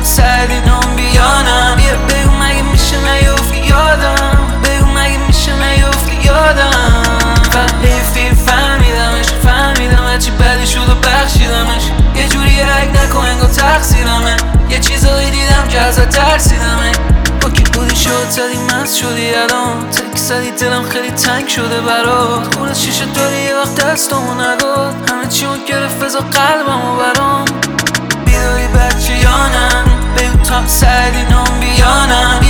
سردی نام بیانم. بیا بگو مگه میشه نیفتی یادم، بگو مگه میشه نیفتی یادم. حیفی فهمیدم هرچی بدی شد و بخشیدمش. یه جوری عک نکن انگار تقصیرمه، یه چیزایی دیدم که ازت ترسیدمه. با کی بودی شد زدی مست شدی الان، تک زدی دلم خیلی تنگ شده برات. خون از شیشه داری یه وقت دستمو نگاد، همه چی اون گرفت بذار قلبمو برام. بیداری بچه یانم، بگو تا سردی نام بیانم.